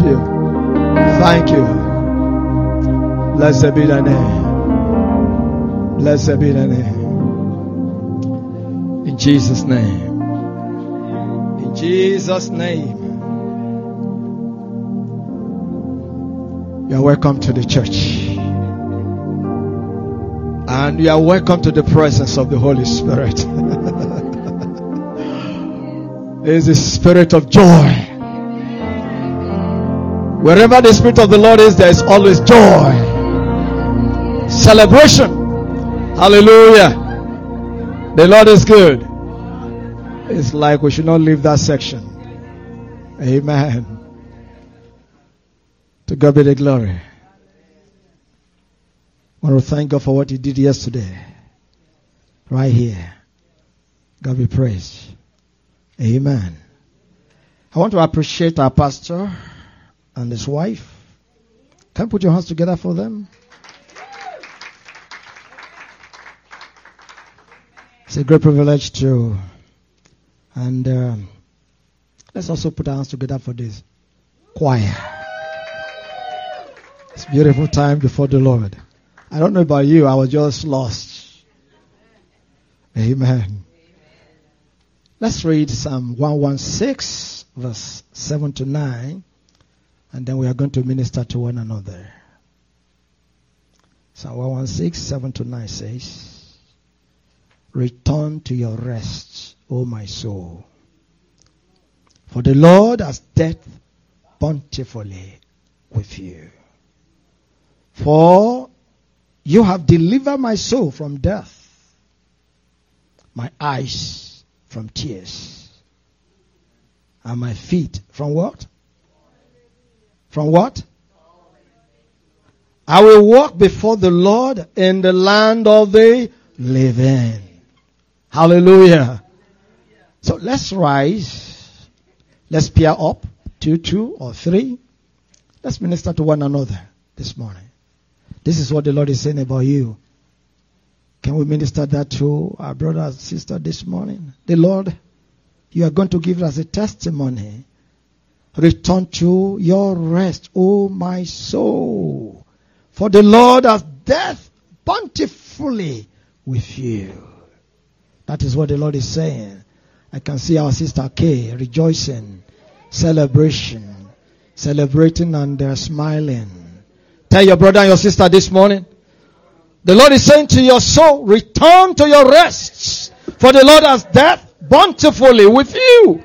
you. Thank you. Blessed be thy name. Blessed be thy name. In Jesus' name. In Jesus' name. You are welcome to the church. And you are welcome to the presence of the Holy Spirit. It is the Spirit of joy. Wherever the Spirit of the Lord is, there is always joy. Celebration. Hallelujah. The Lord is good. It's like we should not leave that section. Amen. To God be the glory. I want to thank God for what He did yesterday. Right here. God be praised. Amen. I want to appreciate our pastor and his wife. Can you put your hands together for them? It's a great privilege to. And let's also put our hands together for this choir. It's a beautiful time before the Lord. I don't know about you, I was just lost. Amen. Let's read Psalm 116, verse 7 to 9, and then we are going to minister to one another. Psalm 116, 7 to 9 says, Return to your rest, O my soul, for the Lord has dealt bountifully with you. For you have delivered my soul from death, my eyes from tears, and my feet from what? From what? I will walk before the Lord in the land of the living. Hallelujah. So let's rise. Let's pair up. 2 or 3. Let's minister to one another this morning. This is what the Lord is saying about you. Can we minister that to our brother and sister this morning? The Lord, you are going to give us a testimony. Return to your rest, O my soul. For the Lord has dealt bountifully with you. That is what the Lord is saying. I can see our sister Kay rejoicing, celebrating and they're smiling. Tell your brother and your sister this morning. The Lord is saying to your soul, return to your rest. For the Lord has dealt bountifully with you.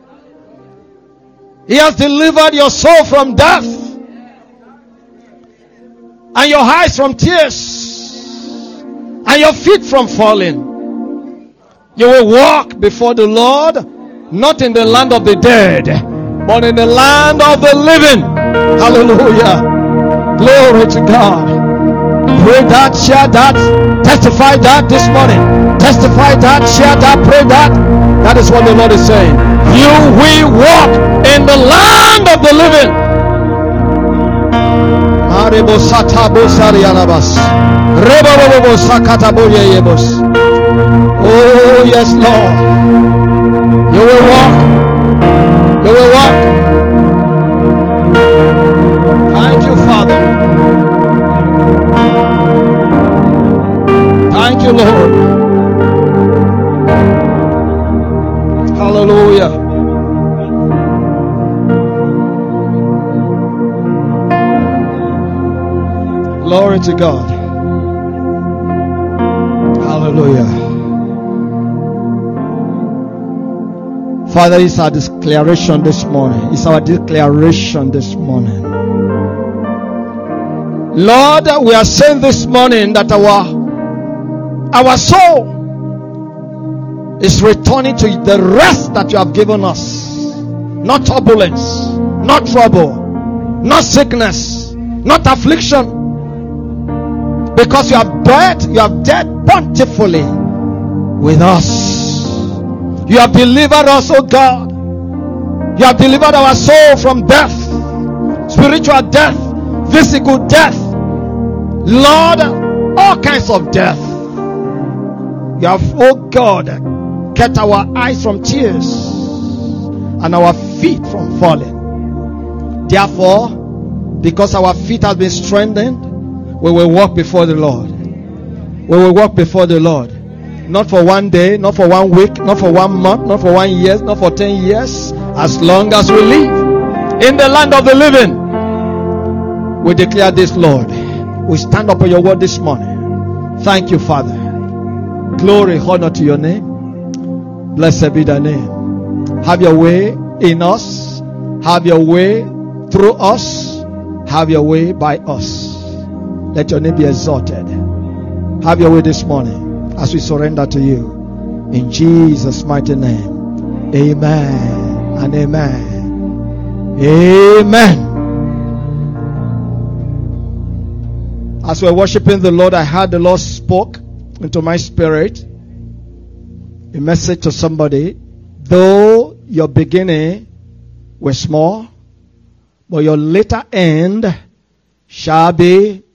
He has delivered your soul from death. And your eyes from tears. And your feet from falling. You will walk before the Lord, not in the land of the dead, but in the land of the living. Hallelujah. Glory to God. Pray that, share that, testify that this morning. Testify that, share that, pray that. That is what the Lord is saying. You will walk in the land of the living. Oh yes, Lord. You will walk. You will walk. Thank you, Father. Thank you, Lord. Hallelujah. Glory to God. Hallelujah. Father, it's our declaration this morning. It's our declaration this morning. Lord, we are saying this morning that our soul is returning to the rest that you have given us. Not turbulence, not trouble, not sickness, not affliction. Because you have dealt bountifully with us. You have delivered us, oh God. You have delivered our soul from death, spiritual death, physical death, Lord, all kinds of death. You have, oh God, kept our eyes from tears and our feet from falling. Therefore, because our feet have been strengthened, we will walk before the Lord. We will walk before the Lord. Not for one day, not for 1 week, not for 1 month, not for 1 year, not for 10 years. As long as we live in the land of the living, we declare this, Lord. We stand up on your word this morning. Thank you, Father. Glory, honor to your name. Blessed be thy name. Have your way in us. Have your way through us. Have your way by us. Let your name be exalted. Have your way this morning as we surrender to you. In Jesus' mighty name. Amen and amen. Amen. As we're worshiping the Lord, I heard the Lord spoke into my spirit a message to somebody. Though your beginning was small, but your later end shall be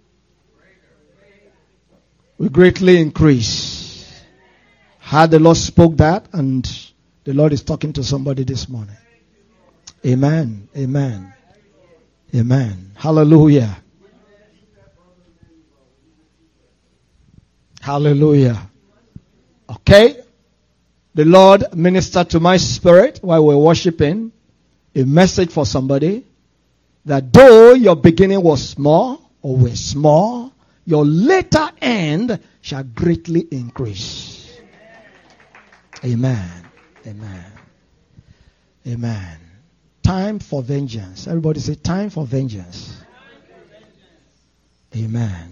will greatly increase. Heard the Lord spoke that, and the Lord is talking to somebody this morning. Amen. Amen. Amen. Hallelujah. Hallelujah. Okay. The Lord ministered to my spirit while we're worshiping a message for somebody that though your beginning was small or was small, your later end shall greatly increase. Amen. Amen. Amen. Time for vengeance. Everybody say time for vengeance. Amen.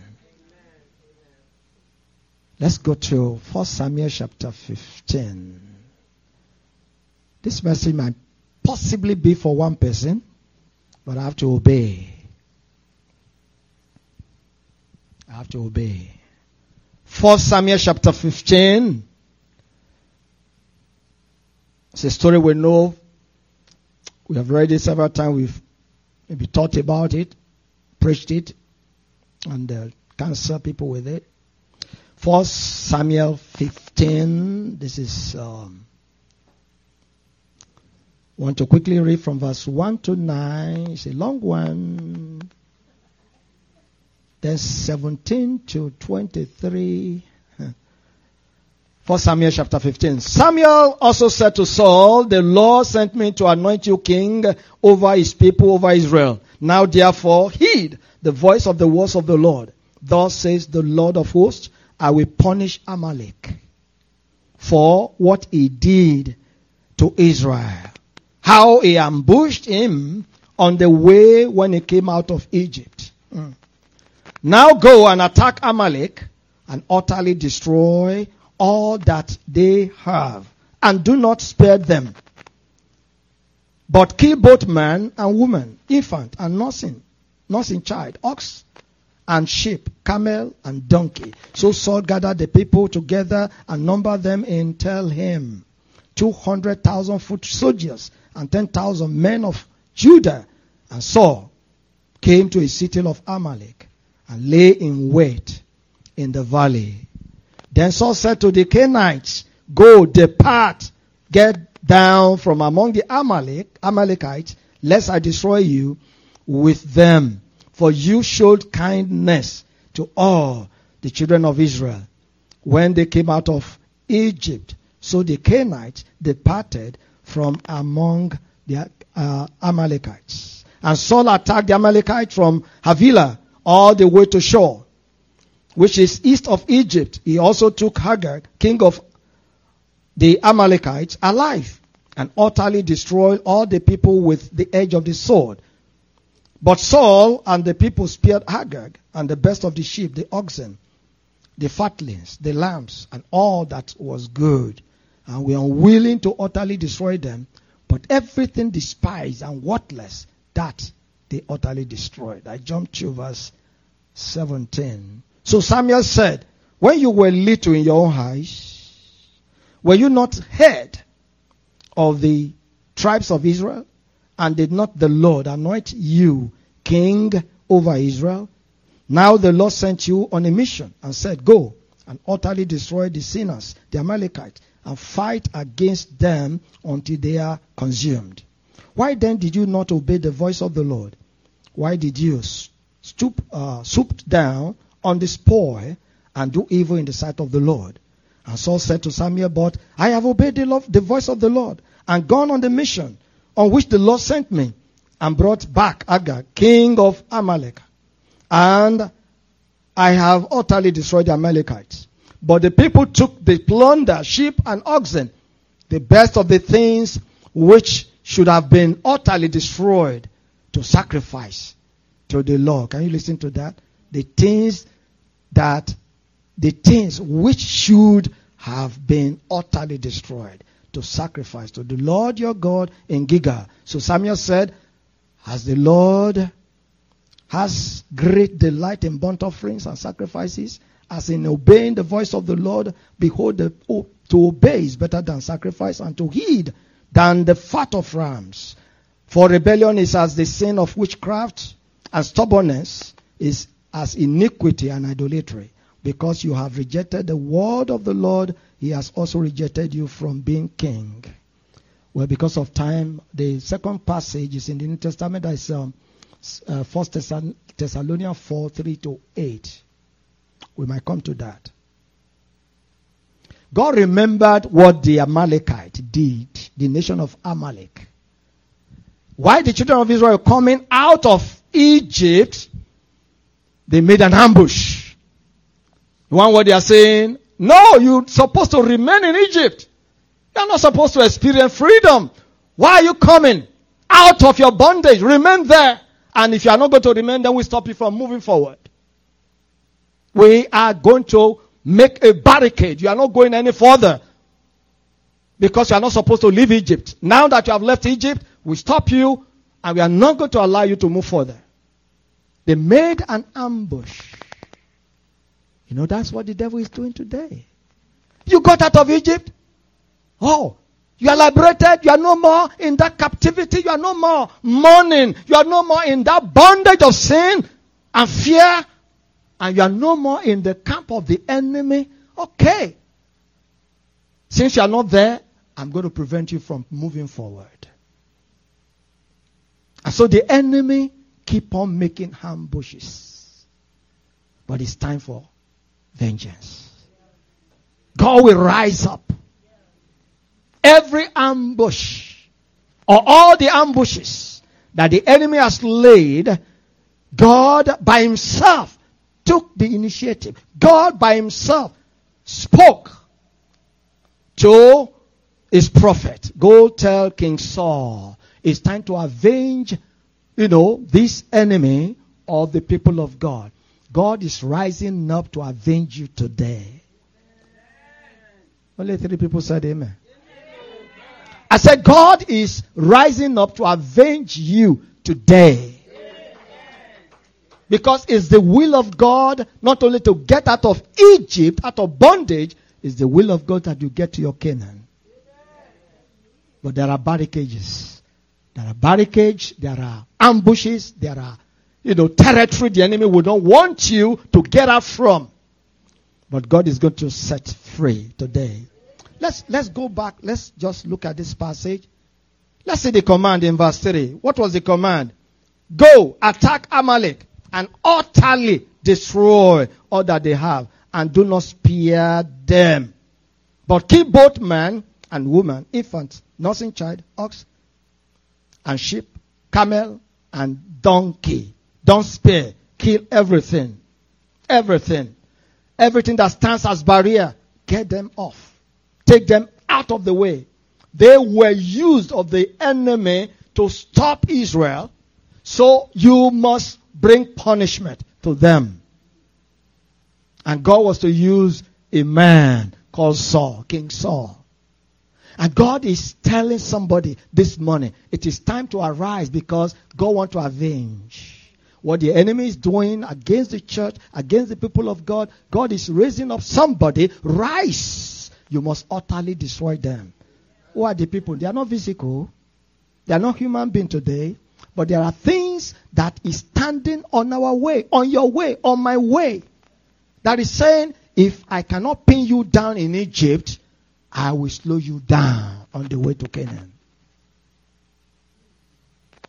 Let's go to 1 Samuel chapter 15. This message might possibly be for one person, but I have to obey. I have to obey. 1 Samuel chapter 15. It's a story we know. We have read it several times. We've maybe thought about it, preached it, and counseled people with it. 1 Samuel 15. This is want to quickly read from verse 1 to 9. It's a long one. Then 17 to 23. 1 Samuel chapter 15. Samuel also said to Saul, the Lord sent me to anoint you king over his people, over Israel. Now therefore heed the voice of the words of the Lord. Thus says the Lord of hosts, I will punish Amalek for what he did to Israel. How he ambushed him on the way when he came out of Egypt. Now go and attack Amalek and utterly destroy all that they have, and do not spare them, but kill both man and woman, infant and nursing child, ox and sheep, camel and donkey. So Saul gathered the people together and numbered them in Telhem, 200,000 foot soldiers and 10,000 men of Judah. And Saul came to a city of Amalek and lay in wait in the valley. Then Saul said to the Canaanites, go, depart, get down from among the Amalekites, lest I destroy you with them. For you showed kindness to all the children of Israel when they came out of Egypt. So the Canaanites departed from among the Amalekites. And Saul attacked the Amalekites from Havilah all the way to Shur, which is east of Egypt. He also took Agag, king of the Amalekites, alive, and utterly destroyed all the people with the edge of the sword. But Saul and the people spared Agag and the best of the sheep, the oxen, the fatlings, the lambs, and all that was good. And we are unwilling to utterly destroy them, but everything despised and worthless, that they utterly destroyed. I jumped to verse 17. So Samuel said, when you were little in your own eyes, were you not head of the tribes of Israel? And did not the Lord anoint you king over Israel? Now the Lord sent you on a mission and said, go and utterly destroy the sinners, the Amalekites, and fight against them until they are consumed. Why then did you not obey the voice of the Lord? Why did you stoop down on the spoil and do evil in the sight of the Lord? And Saul said to Samuel, but I have obeyed the voice of the Lord and gone on the mission on which the Lord sent me and brought back Agag, king of Amalek. And I have utterly destroyed the Amalekites. But the people took the plunder, sheep and oxen, the best of the things which should have been utterly destroyed, to sacrifice to the Lord. Can you listen to that? The things which should have been utterly destroyed, to sacrifice to the Lord your God in Gilgal. So Samuel said, as the Lord has great delight in burnt offerings and sacrifices, as in obeying the voice of the Lord, behold, to obey is better than sacrifice, and to heed than the fat of rams. For rebellion is as the sin of witchcraft, and stubbornness is as iniquity and idolatry. Because you have rejected the word of the Lord, he has also rejected you from being king. Well, because of time, the second passage is in the New Testament. That is 1 Thessalonians 4, 3-8. We might come to that. God remembered what the Amalekite did, the nation of Amalek. Why the children of Israel coming out of Egypt, they made an ambush. One word they are saying, no, you're supposed to remain in Egypt. You're not supposed to experience freedom. Why are you coming out of your bondage? Remain there. And if you are not going to remain, then we stop you from moving forward. We are going to make a barricade. You are not going any further. Because you are not supposed to leave Egypt. Now that you have left Egypt, we stop you and we are not going to allow you to move further. They made an ambush. You know, that's what the devil is doing today. You got out of Egypt. Oh, you are liberated. You are no more in that captivity. You are no more mourning. You are no more in that bondage of sin and fear. And you are no more in the camp of the enemy. Okay. Since you are not there, I'm going to prevent you from moving forward. And so the enemy keep on making ambushes. But it's time for vengeance. God will rise up. Every ambush or all the ambushes that the enemy has laid, God by himself took the initiative. God by himself spoke to his prophet. Go tell King Saul, it's time to avenge, this enemy of the people of God. God is rising up to avenge you today. Only 3 people said amen. I said God is rising up to avenge you today. Because it's the will of God not only to get out of Egypt, out of bondage, it's the will of God that you get to your Canaan. But there are barricades. There are ambushes, there are territory the enemy would not want you to get out from. But God is going to set free today. Let's go back. Let's just look at this passage. Let's see the command in verse 3. What was the command? Go, attack Amalek and utterly destroy all that they have, and do not spare them. But kill both man and woman, infant, nursing child, ox and sheep, camel and donkey. Don't spare. Kill everything. Everything that stands as barrier, get them off. Take them out of the way. They were used of the enemy to stop Israel. So you must bring punishment to them. And God was to use a man called Saul, King Saul. And God is telling somebody this morning, it is time to arise because God wants to avenge what the enemy is doing against the church, against the people of God. God is raising up somebody. Rise. You must utterly destroy them. Who are the people? They are not physical. They are not human beings today. But there are things that is standing on our way, on your way, on my way. That is saying, if I cannot pin you down in Egypt, I will slow you down on the way to Canaan.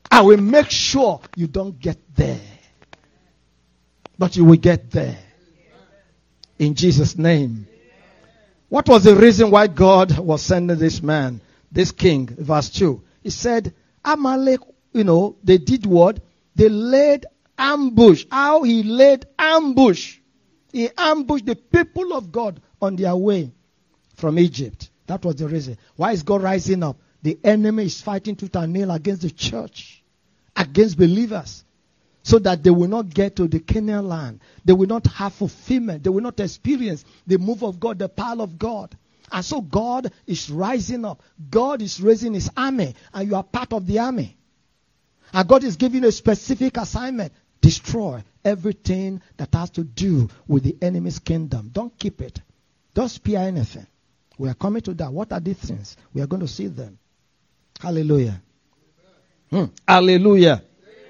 I will make sure you don't get there. But you will get there. In Jesus' name. What was the reason why God was sending this man, this king? Verse 2. He said, Amalek, they did what? They laid ambush. How he laid ambush. He ambushed the people of God on their way from Egypt. That was the reason. Why is God rising up? The enemy is fighting tooth and nail against the church, against believers, so that they will not get to the Canaan land. They will not have fulfillment. They will not experience the move of God, the power of God. And so God is rising up. God is raising his army, and you are part of the army. And God is giving a specific assignment. Destroy everything that has to do with the enemy's kingdom. Don't keep it. Don't spare anything. We are coming to that. What are these things? We are going to see them. Hallelujah. Hallelujah.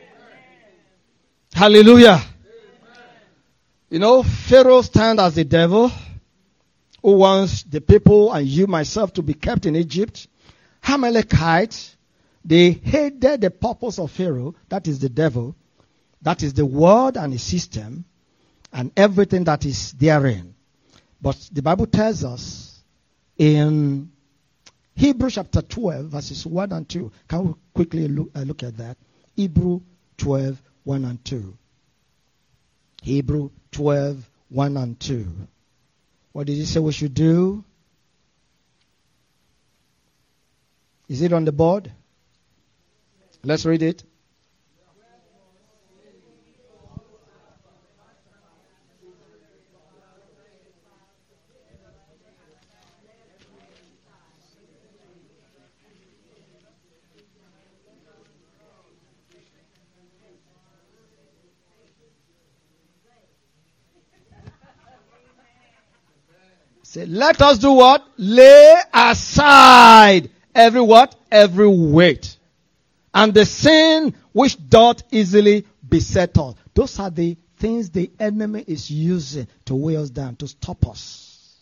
Hallelujah. Pharaoh stands as the devil who wants the people and you, myself, to be kept in Egypt. Amalekites, they hated the purpose of Pharaoh. That is the devil. That is the world and the system and everything that is therein. But the Bible tells us in Hebrews chapter 12, verses 1 and 2. Can we quickly look at that? Hebrews 12, 1 and 2. Hebrews 12, 1 and 2. What did he say we should do? Is it on the board? Let's read it. Say, let us do what? Lay aside every what? Every weight. And the sin which doth easily beset us. Those are the things the enemy is using to weigh us down, to stop us.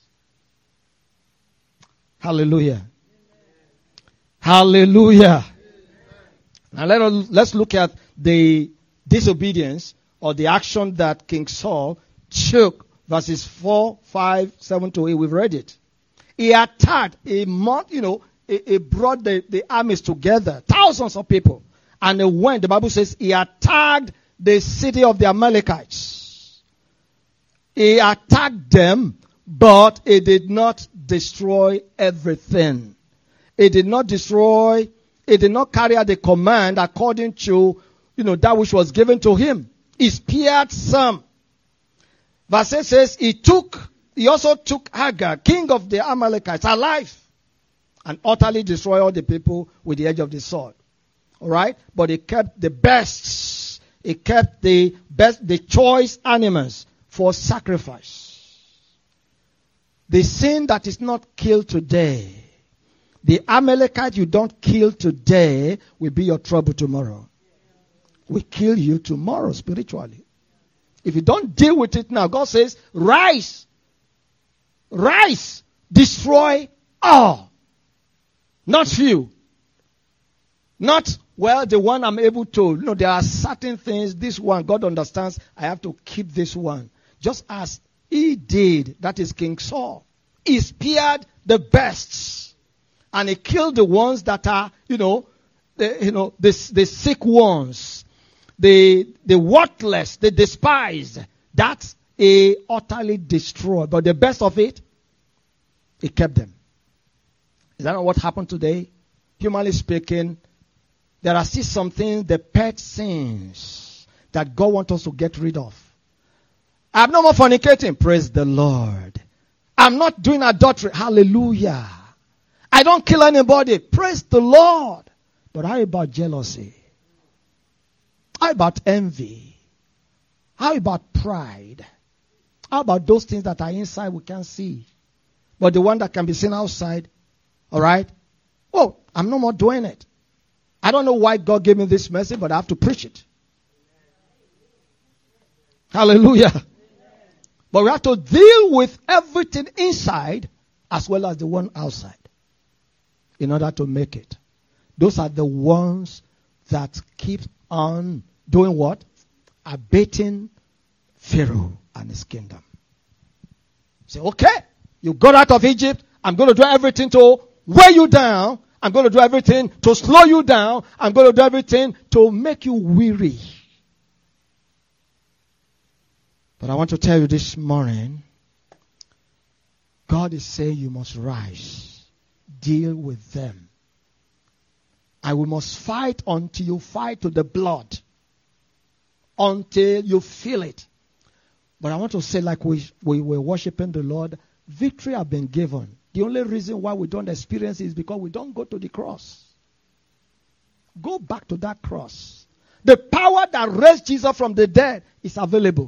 Hallelujah. Hallelujah. Now let's look at the disobedience or the action that King Saul took. Verses 4, 5, 7 to 8, we've read it. He attacked he brought the armies together, thousands of people. And the Bible says, he attacked the city of the Amalekites. He attacked them, but he did not destroy everything. He did not carry out the command according to, that which was given to him. He spared some. Verse 8 says, he also took Hagar, king of the Amalekites, alive, and utterly destroyed all the people with the edge of the sword. Alright? But he kept the best. He kept the choice animals for sacrifice. The sin that is not killed today, the Amalekite you don't kill today will be your trouble tomorrow. Will kill you tomorrow spiritually. If you don't deal with it now, God says, rise, destroy all. Not few. Not, the one I'm able to. There are certain things, this one, God understands, I have to keep this one. Just as he did, that is King Saul. He spared the best. And he killed the ones that are, the sick ones. The worthless, the despised, that he utterly destroyed. But the best of it, he kept them. Is that not what happened today? Humanly speaking, there are still some things, the pet sins, that God wants us to get rid of. I'm no more fornicating. Praise the Lord. I'm not doing adultery. Hallelujah. I don't kill anybody. Praise the Lord. But how about jealousy? How about envy? How about pride? How about those things that are inside we can't see? But the one that can be seen outside, alright? Oh, I'm no more doing it. I don't know why God gave me this message, but I have to preach it. Hallelujah. But we have to deal with everything inside as well as the one outside in order to make it. Those are the ones that keeps on doing what? Abating Pharaoh and his kingdom. Say, okay, you got out of Egypt. I'm going to do everything to weigh you down. I'm going to do everything to slow you down. I'm going to do everything to make you weary. But I want to tell you this morning, God is saying you must rise. Deal with them. And we must fight until you fight to the blood. Until you feel it. But I want to say, like we were worshiping the Lord, victory has been given. The only reason why we don't experience it is because we don't go to the cross. Go back to that cross. The power that raised Jesus from the dead is available.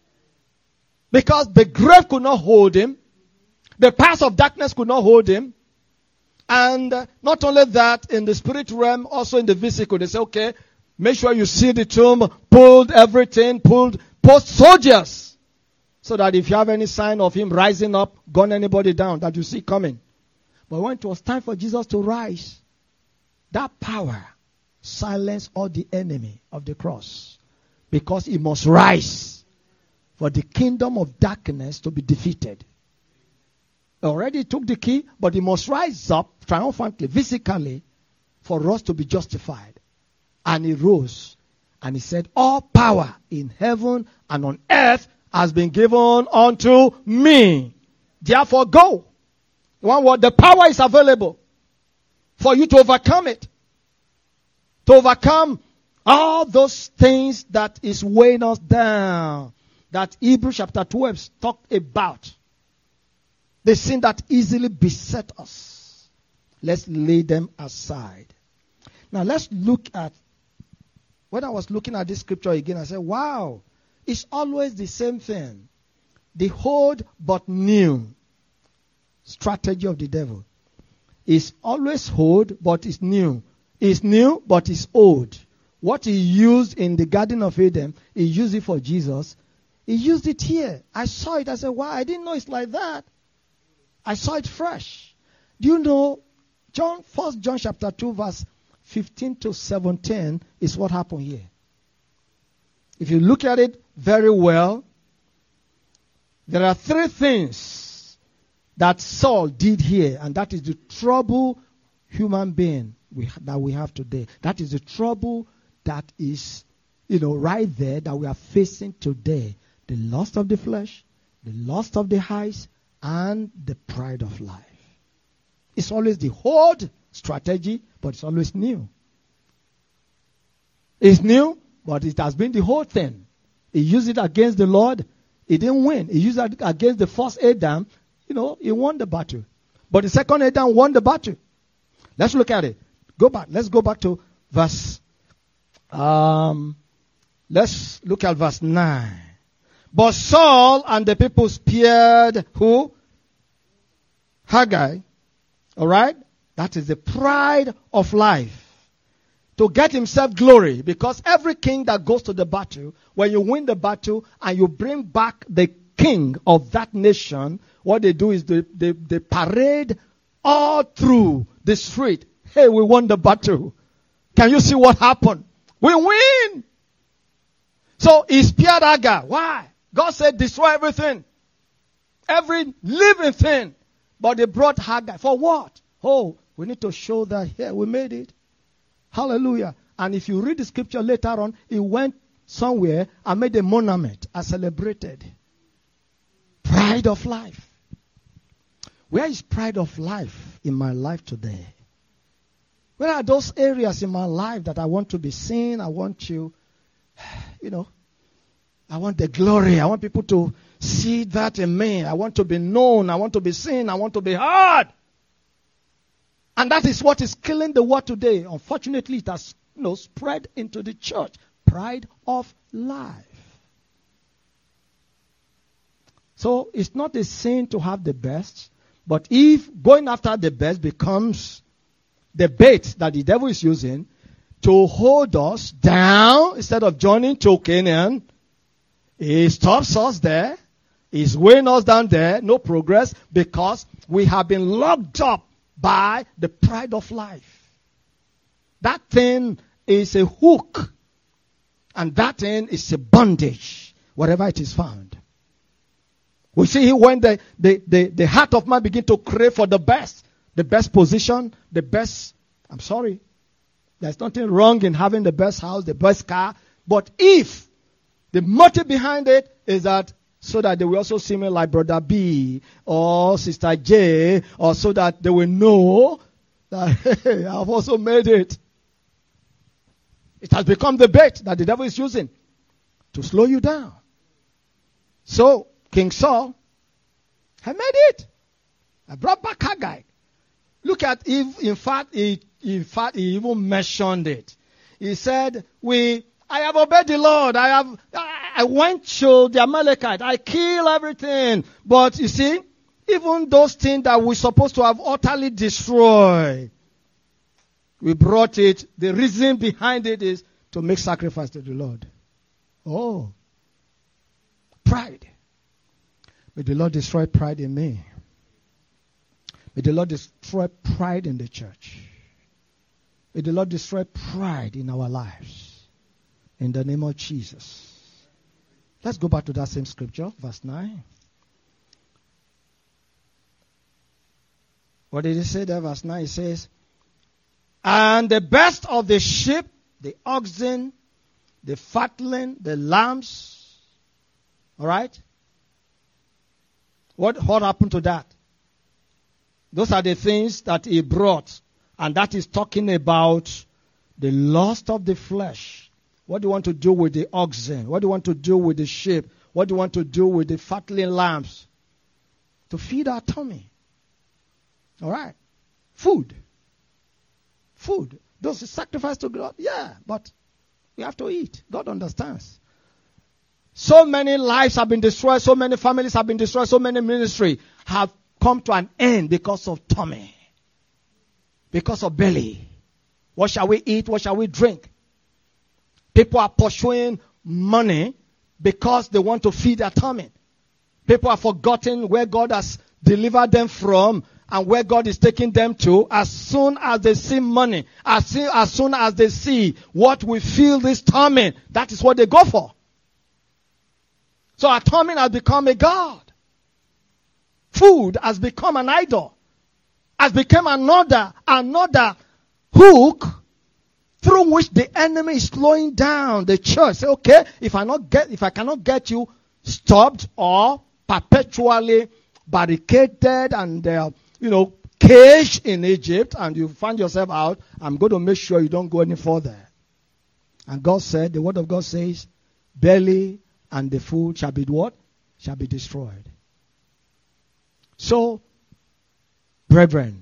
Because the grave could not hold him. The powers of darkness could not hold him. And not only that, in the spirit realm, also in the physical, they say, okay, make sure you see the tomb, post soldiers. So that if you have any sign of him rising up, gun anybody down that you see coming. But when it was time for Jesus to rise, that power silenced all the enemy of the cross. Because he must rise for the kingdom of darkness to be defeated. He already took the key, but he must rise up triumphantly, physically, for us to be justified. And he rose, and he said, all power in heaven and on earth has been given unto me. Therefore go. One word, the power is available for you to overcome it. To overcome all those things that is weighing us down. That Hebrews chapter 12 talked about. The sin that easily beset us. Let's lay them aside. Now let's look at, when I was looking at this scripture again, I said, wow, it's always the same thing. The old but new strategy of the devil. It's always old but it's new. It's new but it's old. What he used in the Garden of Eden, he used it for Jesus. He used it here. I saw it. I said, wow, I didn't know it's like that. I saw it fresh. Do you know, 1 John chapter 2 verse 15 to 17 is what happened here. If you look at it very well, there are three things that Saul did here, and that is the trouble human being that we have today. That is the trouble that is, right there that we are facing today. The lust of the flesh, the lust of the eyes, and the pride of life. It's always the old strategy, but it's always new. It's new, but it has been the whole thing. He used it against the Lord. He didn't win. He used it against the first Adam. He won the battle. But the second Adam won the battle. Let's look at it. Go back. Let's go back to verse. Let's look at verse 9. But Saul and the people spared who? Haggai. All right? That is the pride of life. To get himself glory. Because every king that goes to the battle, when you win the battle and you bring back the king of that nation, what they do is they parade all through the street. Hey, we won the battle. Can you see what happened? We win. So he spared Haggai. Why? God said destroy everything. Every living thing. But they brought Haggai. For what? Oh, we need to show that here we made it. Hallelujah. And if you read the scripture later on, he went somewhere and made a monument and celebrated. Pride of life. Where is pride of life in my life today? Where are those areas in my life that I want to be seen? I want to, I want the glory. I want people to see that in me. I want to be known. I want to be seen. I want to be heard. And that is what is killing the world today. Unfortunately, it has spread into the church. Pride of life. So it's not a sin to have the best. But if going after the best becomes the bait that the devil is using to hold us down instead of joining to Canaan, he stops us there. He's weighing us down there. No progress because we have been locked up by the pride of life. That thing is a hook. And that end is a bondage, wherever it is found. We see when the heart of man begin to crave for the best position, I'm sorry. There's nothing wrong in having the best house, the best car. But if the motive behind it is that so that they will also see me like Brother B or Sister J, or so that they will know that, hey, I've also made it. It has become the bait that the devil is using to slow you down. So, King Saul had made it. I brought back Haggai. Look at, in fact, he even mentioned it. He said, I have obeyed the Lord. I went to the Amalekite. I killed everything. But you see, even those things that we're supposed to have utterly destroyed, we brought it. The reason behind it is to make sacrifice to the Lord. Oh. Pride. May the Lord destroy pride in me. May the Lord destroy pride in the church. May the Lord destroy pride in our lives. In the name of Jesus. Let's go back to that same scripture, verse 9. What did he say there? Verse 9, it says, and the best of the sheep, the oxen, the fatling, the lambs. All right? What happened to that? Those are the things that he brought. And that is talking about the lust of the flesh. What do you want to do with the oxen? What do you want to do with the sheep? What do you want to do with the fatling lambs? To feed our tummy. All right? Food. Those are sacrifice to God. Yeah, but we have to eat. God understands. So many lives have been destroyed. So many families have been destroyed. So many ministries have come to an end because of tummy. Because of belly. What shall we eat? What shall we drink? People are pursuing money because they want to feed their tummy. People have forgotten where God has delivered them from and where God is taking them to. As soon as they see money, as soon as they see what will fill this tummy, that is what they go for. So our tummy has become a god. Food has become an idol. Has become another hook through which the enemy is slowing down the church. Say, okay, if I cannot get you stopped or perpetually barricaded and caged in Egypt, and you find yourself out, I'm going to make sure you don't go any further. And God said, the word of God says, belly and the food shall be what? Shall be destroyed. So, brethren,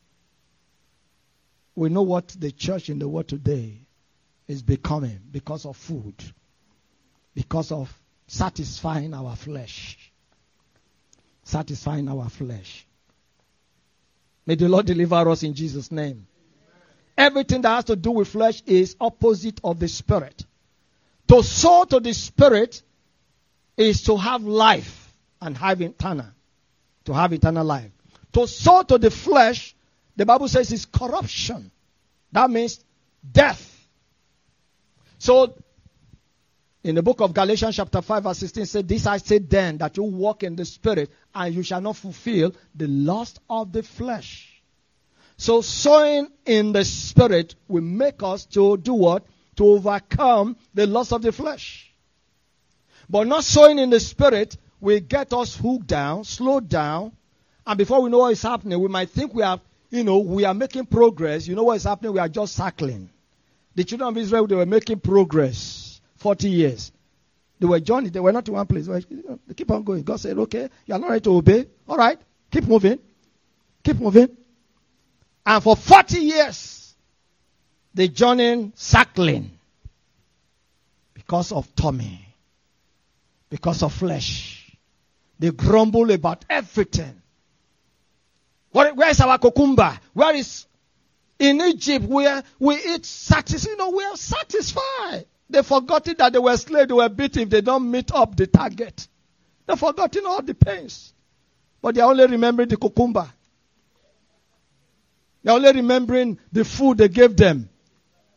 we know what the church in the world today is becoming because of food, because of satisfying our flesh. Satisfying our flesh. May the Lord deliver us in Jesus' name. Everything that has to do with flesh is opposite of the spirit. To sow to the spirit is to have life and have eternal. To have eternal life. To sow to the flesh, the Bible says, is corruption. That means death. So, in the book of Galatians chapter 5 verse 16 says, this I say then, that you walk in the spirit, and you shall not fulfill the lust of the flesh. So sowing in the spirit will make us to do what? To overcome the lust of the flesh. But not sowing in the spirit will get us hooked down, slowed down, and before we know what is happening, we might think we are making progress. You know what is happening? We are just circling. The children of Israel, they were making progress 40 years. They were journeying. They were not in one place. They keep on going. God said, okay, you are not ready to obey. All right, keep moving. Keep moving. And for 40 years, they journeying, circling. Because of tummy. Because of flesh. They grumble about everything. Where is our cucumber? Where is in Egypt where we eat satisfied? We are satisfied. They forgotten that they were slaves, they were beaten if they don't meet up the target. They've forgotten all the pains. But they are only remembering the cucumber. They are only remembering the food they gave them.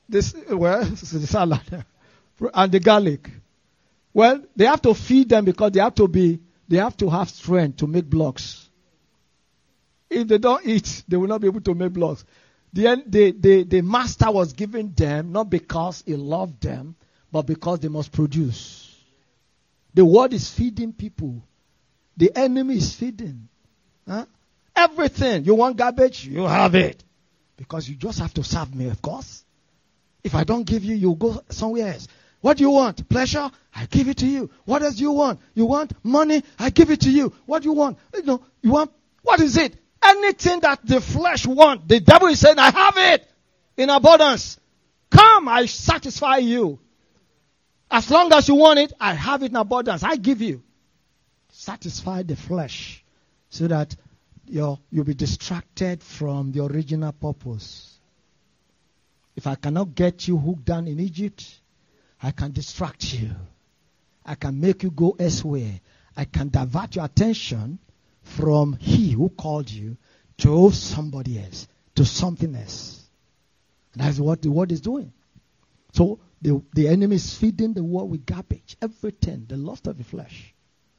the salad and the garlic. Well, they have to feed them because they have to have strength to make blocks. If they don't eat, they will not be able to make blocks. The master was giving them not because he loved them, but because they must produce. The world is feeding people. The enemy is feeding. Huh? Everything. You want garbage? You have it. Because you just have to serve me, of course. If I don't give you, you go somewhere else. What do you want? Pleasure? I give it to you. What else do you want? You want money? I give it to you. What do you want? You want, what is it? Anything that the flesh wants. The devil is saying, I have it in abundance. Come, I satisfy you. As long as you want it, I have it in abundance. I give you. Satisfy the flesh so that you'll be distracted from the original purpose. If I cannot get you hooked down in Egypt, I can distract you. I can make you go elsewhere. I can divert your attention from he who called you to somebody else, to something else. And that's what the world is doing. So the enemy is feeding the world with garbage, everything, the lust of the flesh.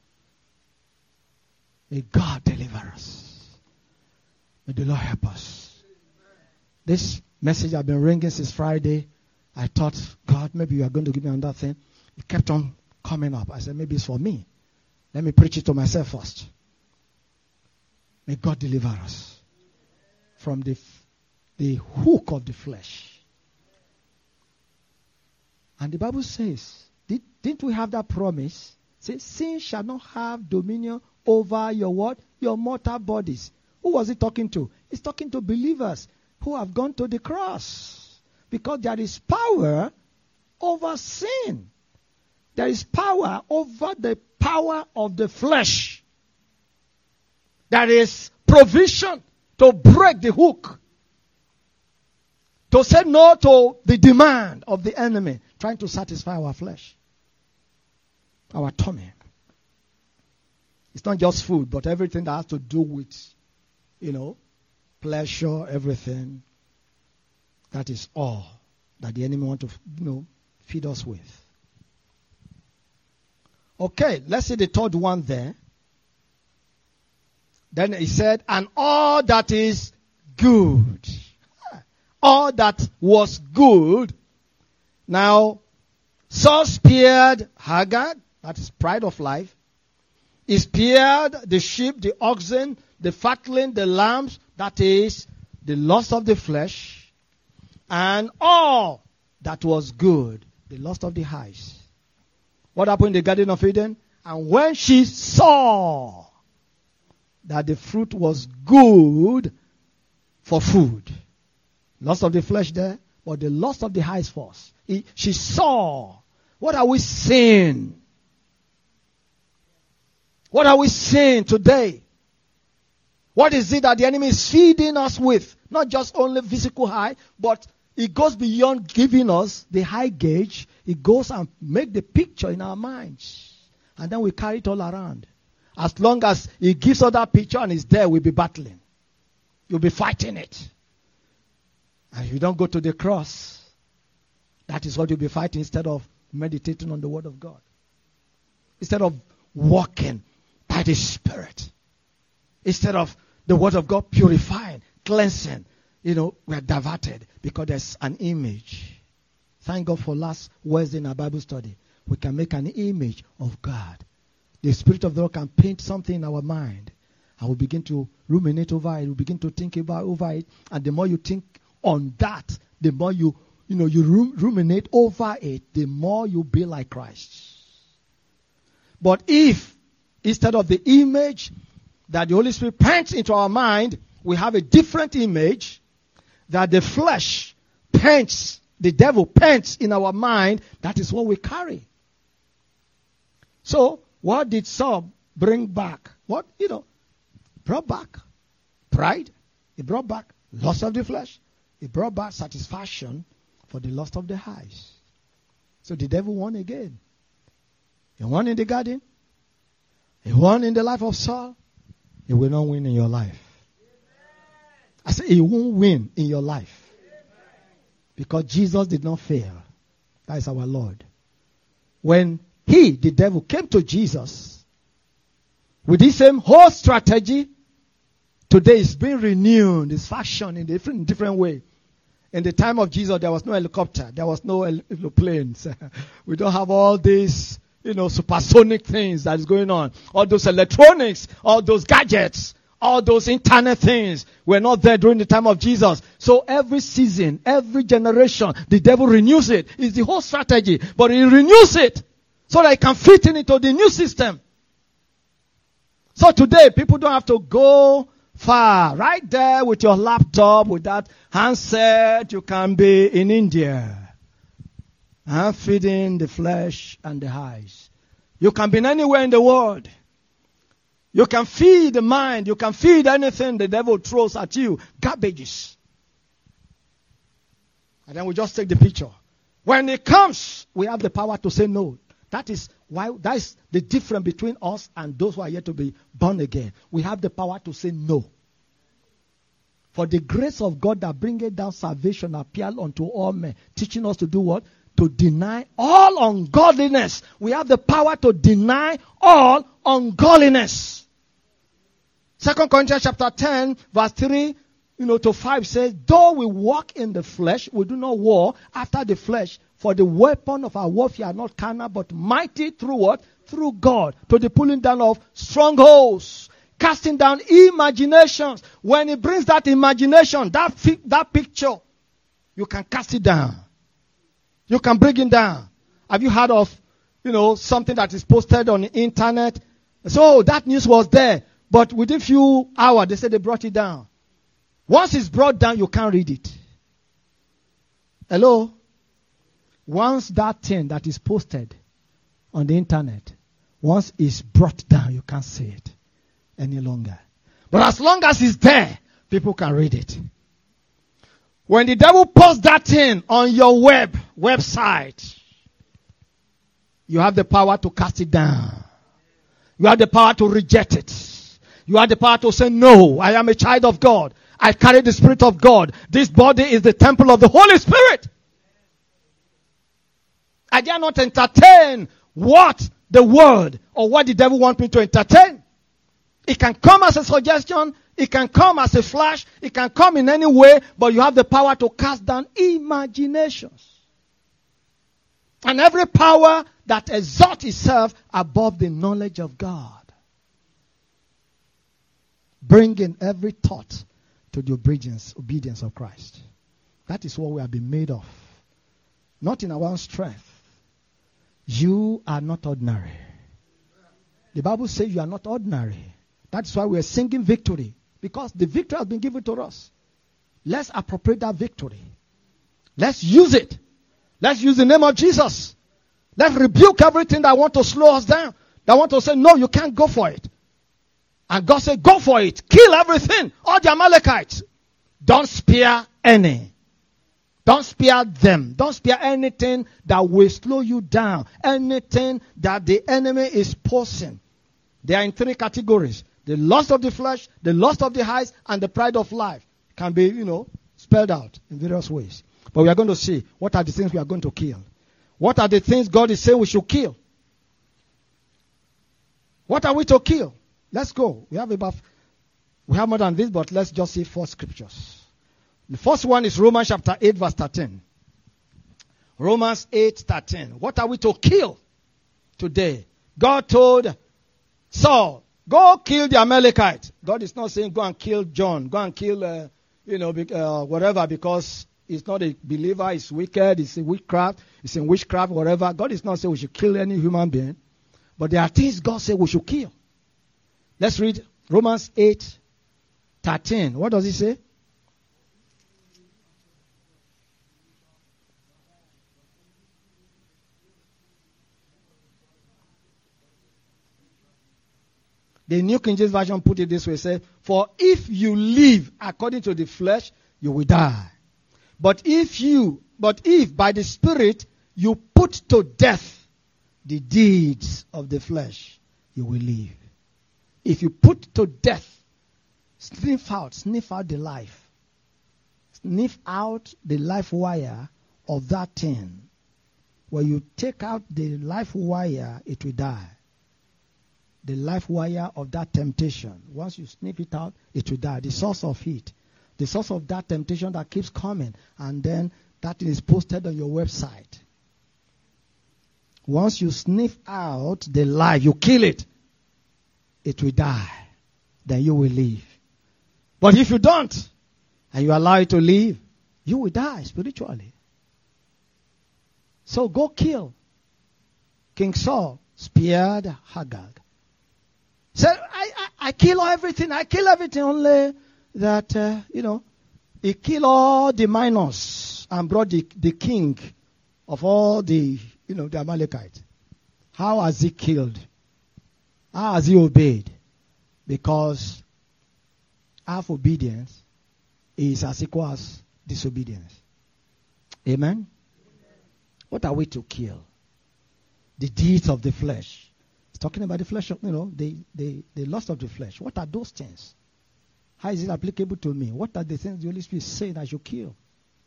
May God deliver us. May the Lord help us. This message I've been ringing since Friday. I thought, God, maybe you are going to give me another thing. It kept on coming up. I said, maybe it's for me. Let me preach it to myself first. May God deliver us from the hook of the flesh. And the Bible says, didn't we have that promise? Say, sin shall not have dominion over your what? Your mortal bodies. Who was he talking to? He's talking to believers who have gone to the cross. Because there is power over sin. There is power over the power of the flesh. There is provision to break the hook. To say no to the demand of the enemy trying to satisfy our flesh. Our tummy. It's not just food, but everything that has to do with, pleasure, everything. That is all that the enemy wants to, feed us with. Okay, let's see the third one there. Then he said, and all that is good. All that was good. Now, Saul spared Hagar, that is pride of life. He spared the sheep, the oxen, the fatling, the lambs, that is the lust of the flesh. And all that was good, the lust of the eyes. What happened in the Garden of Eden? And when she saw that the fruit was good for food, lust of the flesh there, but the lust of the eyes first. She saw. What are we seeing? What are we seeing today? What is it that the enemy is feeding us with? Not just only physical high, but it goes beyond giving us the high gauge. It goes and make the picture in our minds. And then we carry it all around. As long as it gives us that picture and it's there, we'll be battling. You'll be fighting it. And if you don't go to the cross, that is what you'll be fighting instead of meditating on the Word of God. Instead of walking by the Spirit. Instead of the Word of God purifying, cleansing. We are diverted because there's an image. Thank God for last Wednesday in our Bible study. We can make an image of God. The Spirit of the Lord can paint something in our mind. And we'll begin to ruminate over it. We'll begin to think over it. And the more you think on that, the more you ruminate over it, the more you be like Christ. But if, instead of the image that the Holy Spirit paints into our mind, we have a different image that the flesh paints, the devil paints in our mind, that is what we carry. So, what did Saul bring back? What, brought back pride. He brought back lust of the flesh. He brought back satisfaction for the lust of the eyes. So the devil won again. He won in the garden. He won in the life of Saul. He will not win in your life. I say he won't win in your life. Because Jesus did not fail. That is our Lord. When he, the devil, came to Jesus with this same whole strategy, today it's being renewed, it's fashioned in a different way. In the time of Jesus, there was no helicopter, there was no planes. We don't have all these, supersonic things that is going on. All those electronics, all those gadgets, all those internet things were not there during the time of Jesus. So every season, every generation, the devil renews it. It's the whole strategy. But he renews it so that it can fit into the new system. So today, people don't have to go far. Right there with your laptop, with that handset, you can be in India. Feeding the flesh and the eyes. You can be anywhere in the world. You can feed the mind. You can feed anything the devil throws at you. Garbages. And then we just take the picture. When it comes, we have the power to say no. That is the difference between us and those who are yet to be born again. We have the power to say no. For the grace of God that bringeth down salvation appeared unto all men, teaching us to do what? To deny all ungodliness. We have the power to deny all ungodliness. 2 Corinthians chapter 10, verse 3, to 5 says, though we walk in the flesh, we do not war after the flesh. For the weapon of our warfare are not carnal, but mighty through what? Through God. To the pulling down of strongholds. Casting down imaginations. When he brings that imagination, that picture, you can cast it down. You can bring it down. Have you heard of, something that is posted on the internet? So that news was there. But within few hours, they said they brought it down. Once it's brought down, you can't read it. Hello? Once that thing that is posted on the internet, once it's brought down, you can't see it any longer. But as long as it's there, people can read it. When the devil posts that thing on your website, you have the power to cast it down. You have the power to reject it. You have the power to say, no, I am a child of God. I carry the Spirit of God. This body is the temple of the Holy Spirit. I dare not entertain what the world or what the devil wants me to entertain. It can come as a suggestion. It can come as a flash. It can come in any way. But you have the power to cast down imaginations. And every power that exalts itself above the knowledge of God. Bringing every thought to the obedience of Christ. That is what we have been made of. Not in our own strength. You are not ordinary. The Bible says you are not ordinary. That's why we are singing victory. Because the victory has been given to us. Let's appropriate that victory. Let's use it. Let's use the name of Jesus. Let's rebuke everything that want to slow us down. That want to say, no, you can't go for it. And God said, go for it. Kill everything. All the Amalekites. Don't spare any. Don't spare them. Don't spare anything that will slow you down. Anything that the enemy is posing. They are in three categories. The lust of the flesh, the lust of the eyes, and the pride of life. Can be, spelled out in various ways. But we are going to see what are the things we are going to kill. What are the things God is saying we should kill? What are we to kill? Let's go. We have more than this, but let's just see 4 scriptures. The first one is Romans chapter 8, verse 13. Romans 8:13. What are we to kill today? God told Saul, go kill the Amalekite. God is not saying go and kill John. Go and kill, whatever, because he's not a believer. He's wicked. He's in witchcraft. He's in witchcraft, whatever. God is not saying we should kill any human being. But there are things God said we should kill. Let's read Romans 8:13. What does it say? The New King James Version put it this way, say, for if you live according to the flesh, you will die. But if by the Spirit you put to death the deeds of the flesh, you will live. If you put to death, sniff out the life. sniff out the life wire of that thing, when you take out the life wire, it will die. The life wire of that temptation, once you sniff it out, it will die. The source of it, the source of that temptation that keeps coming, and then that is posted on your website. Once you sniff out the life, you kill it, it will die. Then you will live. But if you don't, and you allow it to live, you will die spiritually. So go kill. King Saul spared Agag. Said, I kill everything. I kill everything, only that, he killed all the minors and brought the king of all the Amalekites. How has he killed? How has he obeyed? Because half obedience is as equal as disobedience. Amen? What are we to kill? The deeds of the flesh. It's talking about the flesh, the lust of the flesh. What are those things? How is it applicable to me? What are the things the Holy Spirit is saying I should kill?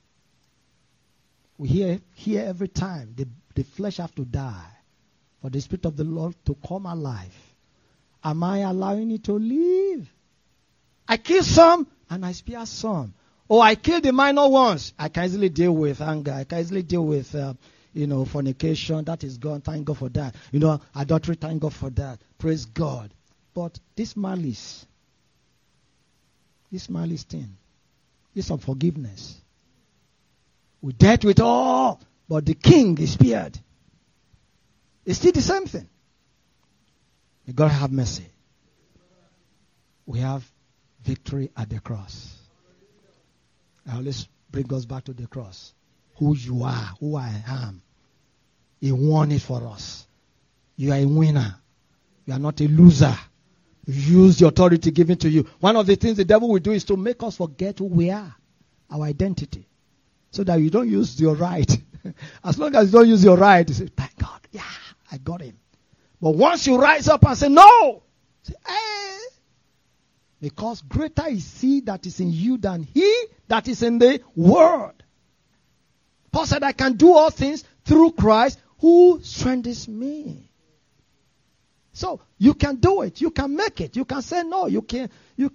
We hear every time the flesh have to die for the Spirit of the Lord to come alive. Am I allowing it to live? I kill some and I spare some. Oh, I kill the minor ones. I can easily deal with anger. I can easily deal with, fornication. That is gone. Thank God for that. Adultery. Thank God for that. Praise God. But this malice thing, this unforgiveness, we dealt with all, but the king is spared. It's still the same thing. May God have mercy. We have victory at the cross. I always bring us back to the cross. Who you are, who I am. He won it for us. You are a winner. You are not a loser. Use the authority given to you. One of the things the devil will do is to make us forget who we are, our identity, so that you don't use your right. As long as you don't use your right, you say, thank God, yeah, I got him. But once you rise up and say, no, say, hey, because greater is he that is in you than he that is in the world. Paul said, I can do all things through Christ who strengthens me. So you can do it. You can make it. You can say no. You can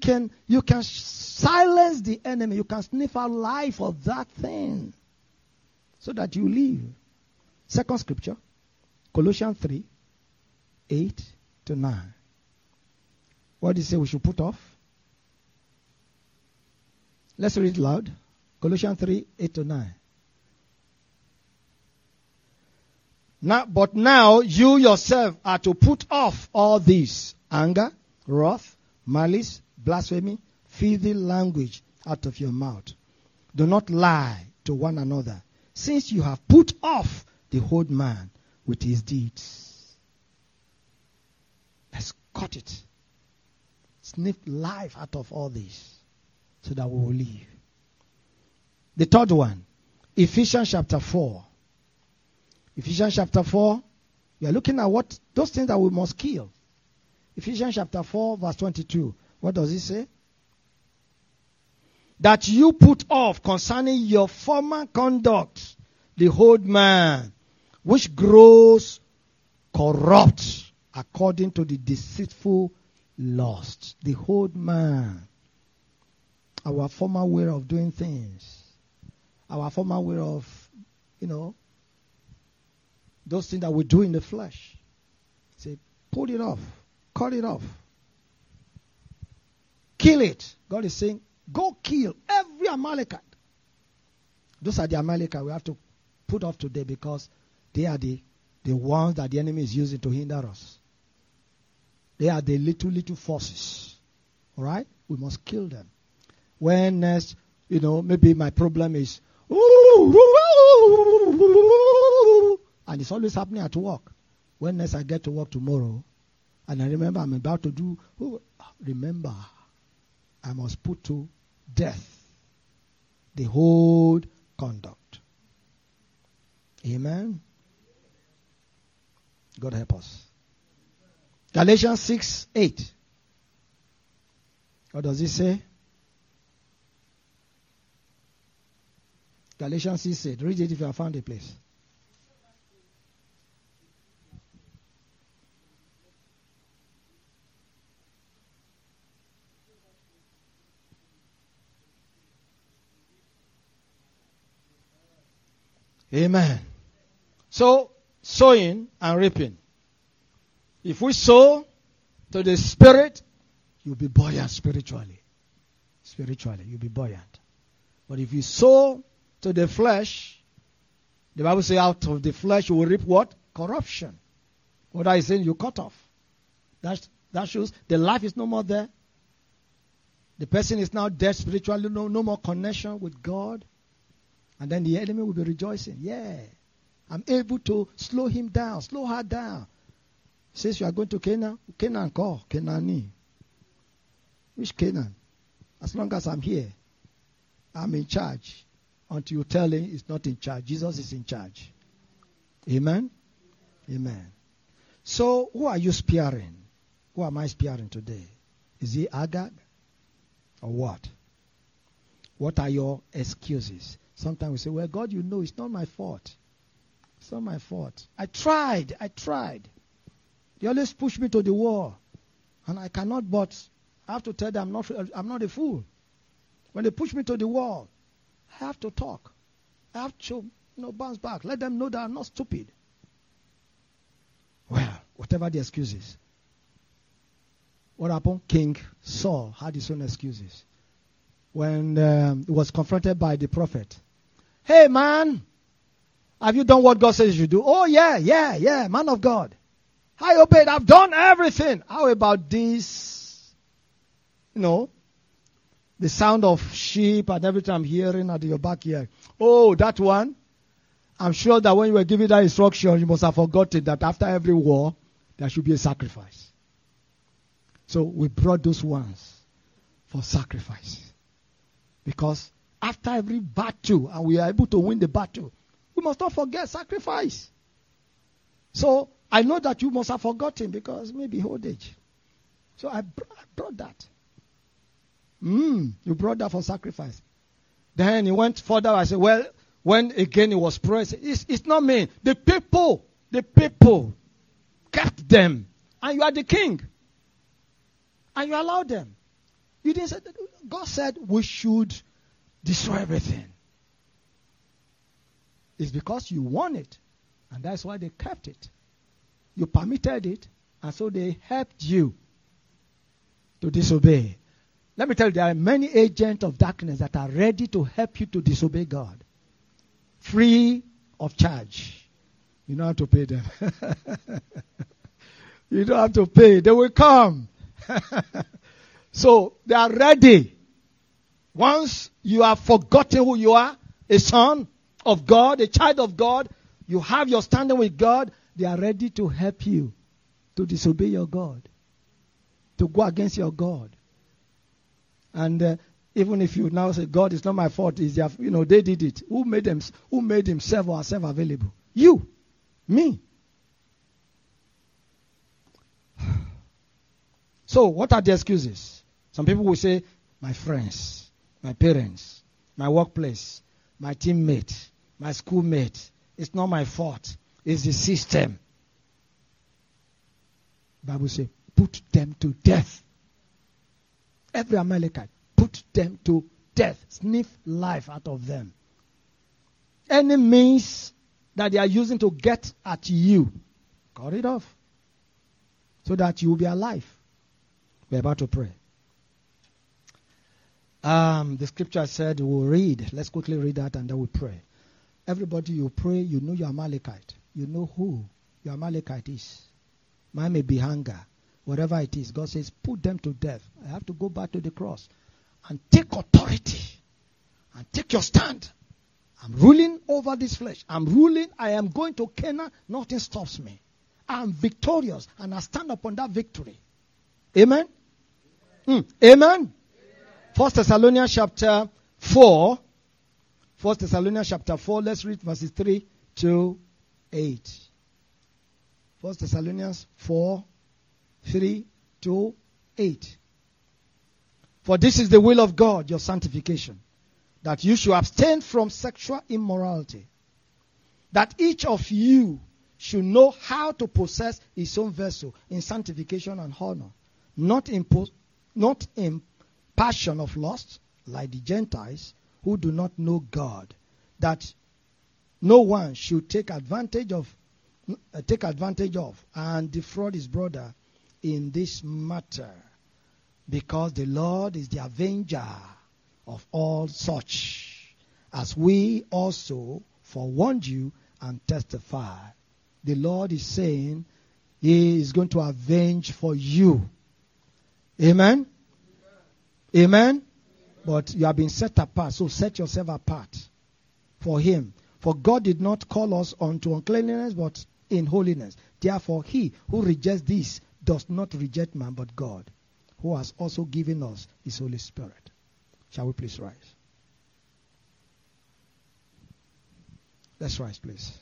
silence the enemy. You can sniff out life of that thing so that you live. Second scripture, Colossians 3, 8 to 9. What do you say we should put off? Let's read it loud. Colossians 3, 8 to 9. But now you yourself are to put off all this: anger, wrath, malice, blasphemy, filthy language out of your mouth. Do not lie to one another, since you have put off the old man with his deeds. Let's cut it. Sniff life out of all this so that we will live. The third one, Ephesians chapter 4. Ephesians chapter 4, we are looking at what those things that we must kill. Ephesians chapter 4, verse 22. What does it say? That you put off concerning your former conduct the old man, which grows corrupt according to the deceitful lust. The old man. Our former way of doing things. Our former way of, those things that we do in the flesh. Say, put it off. Cut it off. Kill it. God is saying, go kill every Amalekite. Those are the Amalekites we have to put off today, because they are the ones that the enemy is using to hinder us. They are the little forces. All right? We must kill them. When next, maybe my problem is, and it's always happening at work. When next I get to work tomorrow, and I remember I'm about to do, remember, I must put to death the whole conduct. Amen. God help us. Galatians 6, 8. What does it say? Galatians 6:8. Read it if you have found a place. Amen. So, sowing and reaping. If we sow to the Spirit, you'll be buoyant spiritually. Spiritually, you'll be buoyant. But if you sow to the flesh, the Bible says out of the flesh you will reap what? Corruption. What I saying, you cut off. That shows the life is no more there. The person is now dead spiritually, no more connection with God. And then the enemy will be rejoicing. Yeah, I'm able to slow him down, slow her down. Says you are going to Canaan. Canaan call, Canaani. Which Canaan? As long as I'm here, I'm in charge. Until you tell him he's not in charge. Jesus is in charge. Amen? Amen. So, who are you sparing? Who am I sparing today? Is it Agag? Or what? What are your excuses? Sometimes we say, well, God, you know, it's not my fault. It's not my fault. I tried. They always push me to the wall. And I cannot, but I have to tell them I'm not a fool. When they push me to the wall, I have to talk. I have to, bounce back. Let them know that I'm not stupid. Well, whatever the excuses. What happened? King Saul had his own excuses. When he was confronted by the prophet. Hey, man, have you done what God says you do? Oh, yeah, man of God. I obeyed. I've done everything. How about this? The sound of sheep and everything I'm hearing at your backyard. Oh, that one. I'm sure that when you were giving that instruction, you must have forgotten that after every war, there should be a sacrifice. So we brought those ones for sacrifice. Because after every battle, and we are able to win the battle, we must not forget sacrifice. So I know that you must have forgotten because maybe old age. So I brought that. You brought that for sacrifice. Then he went further. I said, well, when again he was pressed, it's not me. The people kept them. And you are the king. And you allowed them. You didn't say that. God said we should destroy everything. It's because you want it. And that's why they kept it. You permitted it. And so they helped you to disobey. Let me tell you, there are many agents of darkness that are ready to help you to disobey God. Free of charge. You don't have to pay them. You don't have to pay. They will come. So they are ready. Once you have forgotten who you are, a son of God, a child of God, you have your standing with God, they are ready to help you to disobey your God, to go against your God. And even if you now say, God, it's not my fault, it's their, they did it. Who made himself or herself available? You. Me. So, what are the excuses? Some people will say, my friends, my parents, my workplace, my teammate, my schoolmate. It's not my fault. It's the system. The Bible says, put them to death. Every Amalekite, put them to death. Sniff life out of them. Any means that they are using to get at you, cut it off. So that you will be alive. We're about to pray. The scripture said we'll read. Let's quickly read that and then we'll pray. Everybody, you pray, you know you're Amalekite. You know who your Amalekite is. Mine may be hunger. Whatever it is, God says, put them to death. I have to go back to the cross and take authority and take your stand. I'm ruling over this flesh. I'm ruling. I am going to Canaan. Nothing stops me. I'm victorious and I stand upon that victory. Amen? Amen? 1 Thessalonians chapter 4. 1 Thessalonians chapter 4. Let's read verses 3 to 8. 1 Thessalonians 4, 3 to 8. For this is the will of God, your sanctification, that you should abstain from sexual immorality, that each of you should know how to possess his own vessel in sanctification and honor, not in passion of lust, like the Gentiles who do not know God, that no one should take advantage of and defraud his brother in this matter, because the Lord is the avenger of all such, as we also forewarned you and testify. The Lord is saying he is going to avenge for you. Amen? Amen? But you have been set apart, so set yourself apart for him. For God did not call us unto uncleanness, but in holiness. Therefore, he who rejects this does not reject man, but God, who has also given us his Holy Spirit. Shall we please rise? Let's rise, please.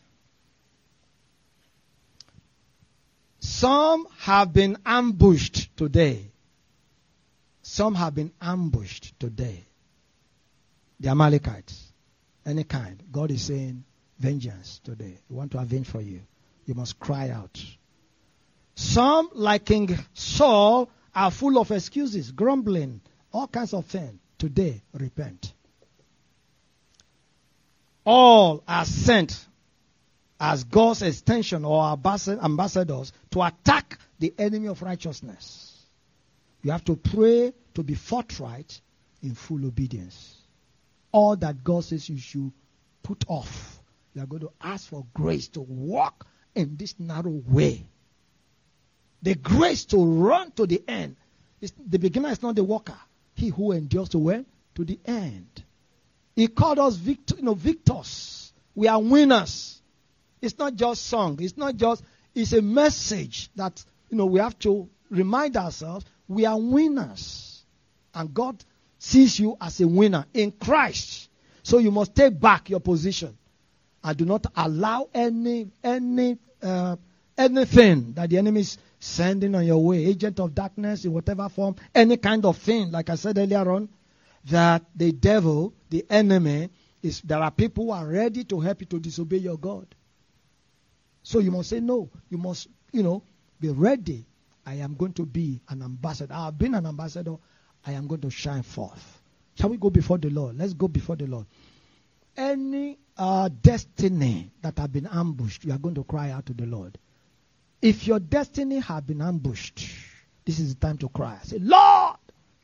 Some have been ambushed today. Some have been ambushed today. The Amalekites, any kind. God is saying, vengeance today. We want to avenge for you. You must cry out. Some, like King Saul, are full of excuses, grumbling, all kinds of things. Today, repent. All are sent as God's extension or ambassadors to attack the enemy of righteousness. You have to pray to be forthright in full obedience. All that God says you should put off. You are going to ask for grace to walk in this narrow way. The grace to run to the end. The beginner is not the walker. He who endures to win to the end. He called us victors. We are winners. It's not just song. It's a message that we have to remind ourselves we are winners. And God sees you as a winner in Christ. So you must take back your position and do not allow anything that the enemy is sending on your way, agent of darkness in whatever form, any kind of thing, like I said earlier on, that the devil, the enemy, there are people who are ready to help you to disobey your God. So you must say no. You must, be ready. I am going to be an ambassador. I have been an ambassador. I am going to shine forth. Shall we go before the Lord? Let's go before the Lord. Any destiny that have been ambushed, you are going to cry out to the Lord. If your destiny have been ambushed, this is the time to cry. Say, Lord,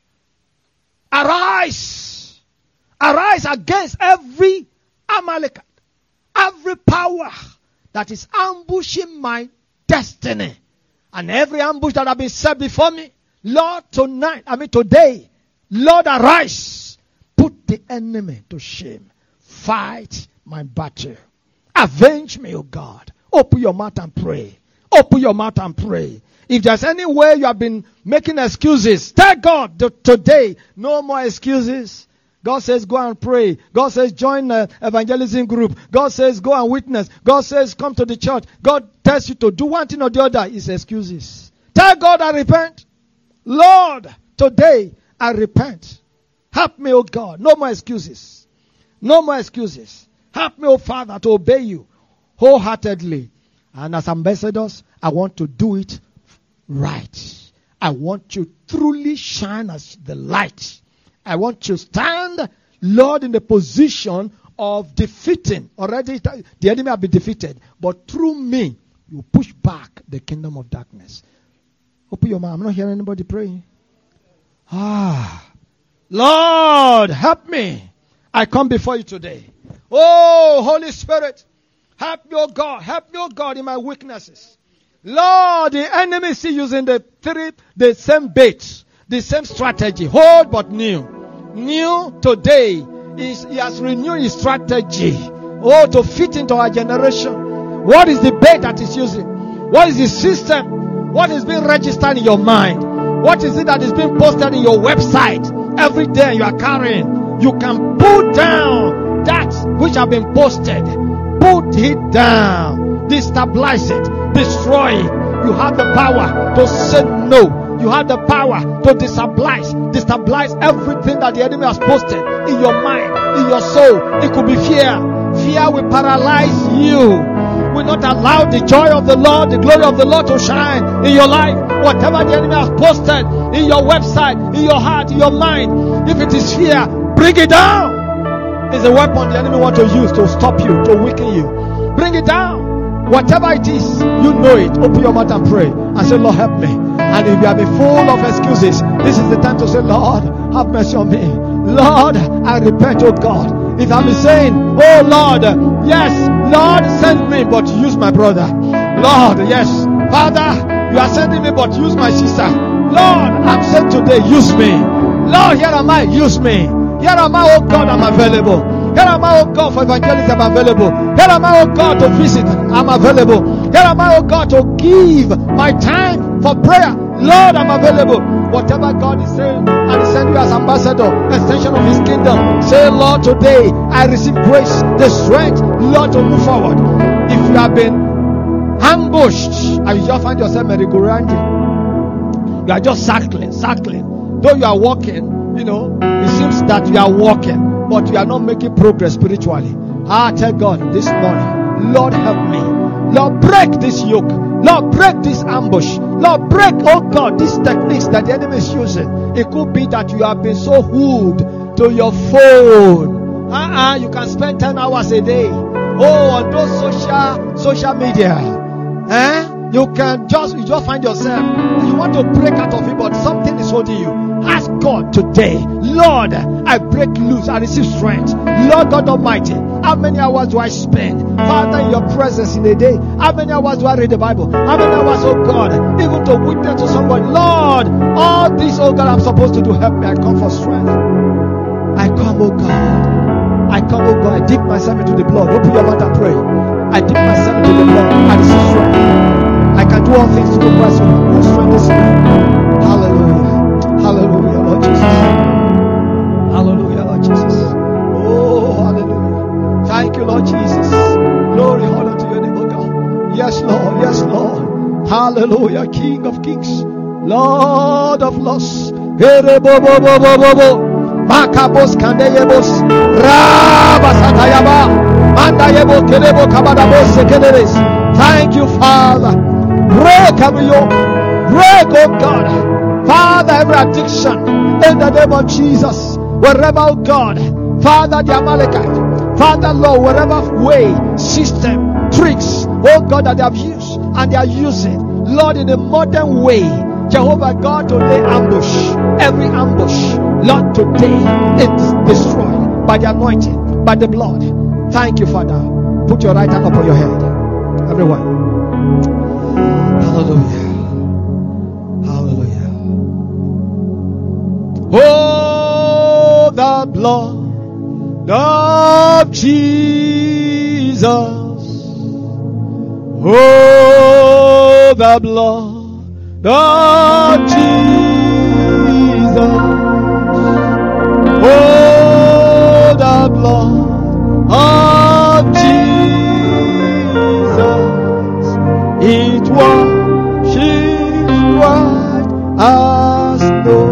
arise. Arise against every Amalekite, every power that is ambushing my destiny. And every ambush that have been set before me, Lord, today, Lord, arise. Put the enemy to shame. Fight my battle. Avenge me, O God. Open your mouth and pray. Open your mouth and pray. If there's any way you have been making excuses, tell God today, no more excuses. God says go and pray. God says join the evangelism group. God says go and witness. God says come to the church. God tells you to do one thing or the other. It's excuses. Tell God I repent. Lord, today I repent. Help me, O God. No more excuses. No more excuses. Help me, O Father, to obey you wholeheartedly. And as ambassadors, I want to do it right. I want to truly shine as the light. I want to stand, Lord, in the position of defeating. Already the enemy have been defeated. But through me, you push back the kingdom of darkness. Open your mouth. I'm not hearing anybody praying. Lord, help me. I come before you today. Oh, Holy Spirit. Help me, O God. Help me, O God, in my weaknesses. Lord, the enemy is using the same bait, the same strategy. Old but new. New today. He has renewed his strategy. To fit into our generation. What is the bait that is using? What is the system? What is being registered in your mind? What is it that is being posted in your website? Every day you are carrying. You can pull down that which have been posted. Put it down. Destabilize it. Destroy it. You have the power to say no. You have the power to destabilize everything that the enemy has posted in your mind, in your soul. It could be fear. Fear will paralyze you. Will not allow the joy of the Lord, the glory of the Lord to shine in your life. Whatever the enemy has posted in your website, in your heart, in your mind, if it is fear, bring it down. It's a weapon the enemy wants to use to stop you, to weaken you. Bring it down. Whatever it is, you know it. Open your mouth and pray and say, Lord, help me. And if you have been full of excuses, this is the time to say, Lord, have mercy on me. Lord, I repent, oh God. If I've been saying, oh Lord, yes, Lord, send me, but use my brother. Lord, yes, Father, you are sending me, but use my sister. Lord, I'm sent today, use me. Lord, here am I, use me. Here am I, oh God, I'm available. Here am I, oh God, for evangelism, I'm available. Here am I, oh God, to visit, I'm available. Here am I, oh God, to give my time for prayer. Lord, I'm available. Whatever God is saying, and He send you as ambassador, extension of His kingdom. Say, Lord, today I receive grace, the strength, Lord, to move forward. If you have been ambushed and you just find yourself merry-go-rounding, you are just circling. Though you are walking, it seems that you are walking, but you are not making progress spiritually. Tell God this morning, Lord, help me. Lord, break this yoke. Lord, break this ambush. Lord, break, oh God, these techniques that the enemy is using. It could be that you have been so hooked to your phone. You can spend 10 hours a day. On those social media. You just find yourself. You want to break out of it, but something is holding you. Ask God today, Lord, I break loose, I receive strength. Lord God Almighty, how many hours do I spend, Father, in your presence in a day? How many hours do I read the Bible? How many hours, oh God, even to witness to somebody? Lord, all this, oh God, I'm supposed to do, help me. I come for strength. I come, oh God. I dip myself into the blood. Open your mouth and pray. I dip myself into the blood. I receive strength. I can do all things through Christ who strengthens me. Hallelujah. Hallelujah, Lord Jesus. Hallelujah, Lord Jesus. Oh, hallelujah. Thank you, Lord Jesus. Glory, honor to your name, oh God. Yes, Lord. Yes, Lord. Hallelujah, King of kings, Lord of lords. Makabos kandeyebos rabasatayaba mandayebo kelebo kabadabos sekeles. Thank you, Father. Break every yoke. Break, oh God, Father, every addiction in the name of Jesus. Wherever, oh God, Father, the Amalekite, Father, Lord, whatever way, system, tricks, oh God, that they have used and they are using, Lord, in a modern way, Jehovah God, to lay ambush, every ambush, Lord, today it's destroyed by the anointing, by the blood. Thank you, Father. Put your right hand upon your head, everyone. Hallelujah. Hallelujah. Oh, the blood of Jesus. Oh, the blood of Jesus. Oh, the blood of Jesus. It washes white as snow.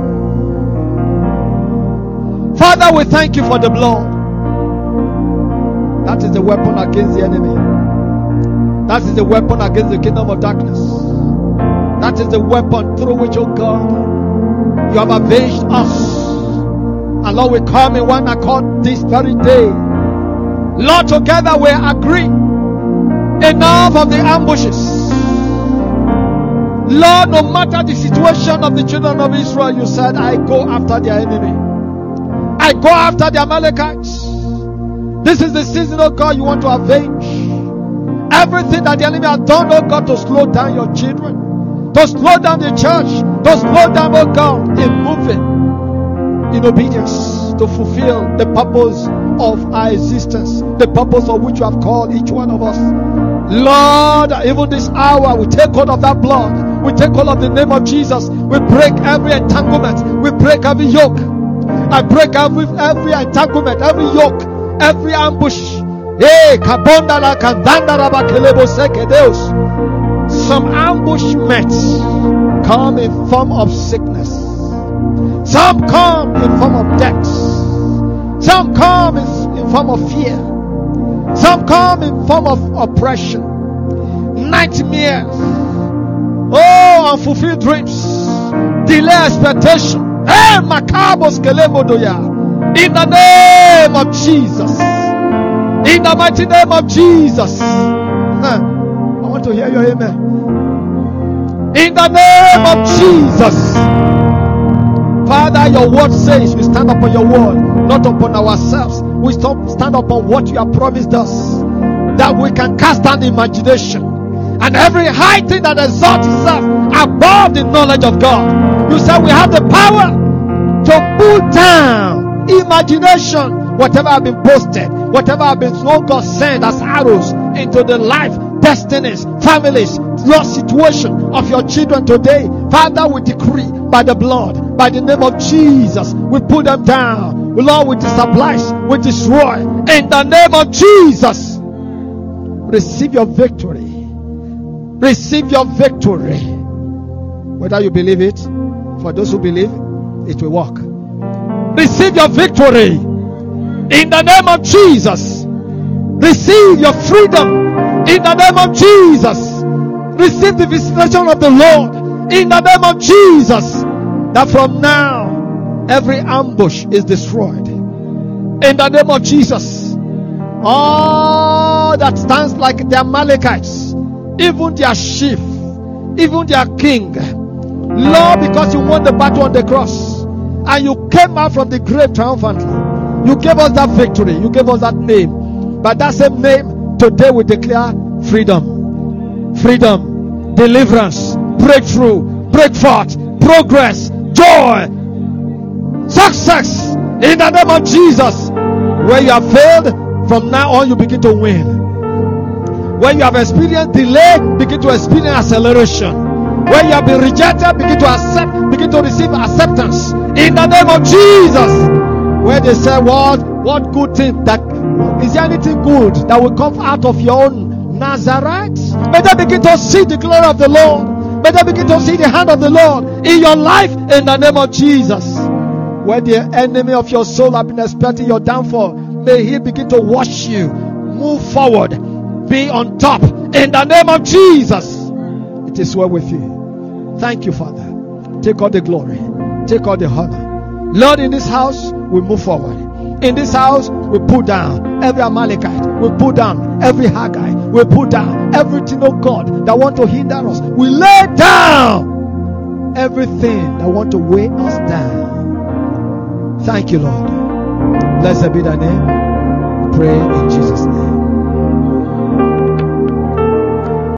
Father, we thank you for the blood. That is the weapon against the enemy. That is the weapon against the kingdom of darkness. That is the weapon through which, oh God, you have avenged us. And Lord, we come in one accord this very day. Lord, together we agree. Enough of the ambushes. Lord, no matter the situation of the children of Israel, you said, I go after their enemy. I go after the Amalekites. This is the season, oh God, you want to avenge everything that the enemy has done, oh God, to slow down your children, to slow down the church, to slow down, oh God, in moving in obedience to fulfill the purpose of our existence, the purpose of which you have called each one of us. Lord, even this hour, we take hold of that blood. We take hold of the name of Jesus. We break every entanglement. We break every yoke. I break every entanglement, every yoke, every ambush. Some ambushments come in form of sickness. Some come in form of death. Some come in form of fear. Some come in form of oppression, nightmares, unfulfilled dreams, delay expectation. Hey, Makabos Kelemodoya. In the name of Jesus. In the mighty name of Jesus. I want to hear your amen. In the name of Jesus. Father, your word says we stand upon your word, not upon ourselves. We stand upon what you have promised us, that we can cast down imagination and every high thing that exalts itself above the knowledge of God. You said we have the power to pull down imagination, whatever have been posted, whatever have been, oh God, sent as arrows into the life, destinies, families, lost situation of your children today. Father, we decree by the blood, by the name of Jesus, we put them down. Lord, we disabolish, we destroy in the name of Jesus. Receive your victory. Receive your victory. Whether you believe it, for those who believe, it will work. Receive your victory in the name of Jesus. Receive your freedom in the name of Jesus. Receive the visitation of the Lord in the name of Jesus. That from now, every ambush is destroyed in the name of Jesus. All that stands like the Amalekites, even their chief, even their king, Lord, because you won the battle on the cross and you came out from the grave triumphantly, you gave us that victory, you gave us that name. By that same name, today we declare freedom, freedom, deliverance, breakthrough, break forth, progress, joy, success in the name of Jesus. Where you have failed, from now on you begin to win. When you have experienced delay, begin to experience acceleration. When you have been rejected, begin to accept, begin to receive acceptance in the name of Jesus. Where they say, what good thing, that is there anything good that will come out of your own Nazareth? May they begin to see the glory of the Lord. May they begin to see the hand of the Lord in your life in the name of Jesus. Where the enemy of your soul have been expecting your downfall, may he begin to watch you move forward, be on top in the name of Jesus. It is well with you. Thank you, Father. Take all the glory, take all the honor. Lord, in this house we move forward. In this house we pull down every Amalekite, we pull down every Haggai, we pull down everything, oh God, that want to hinder us. We lay down everything that want to weigh us down. Thank you, Lord. Blessed be thy name. Pray in Jesus' name.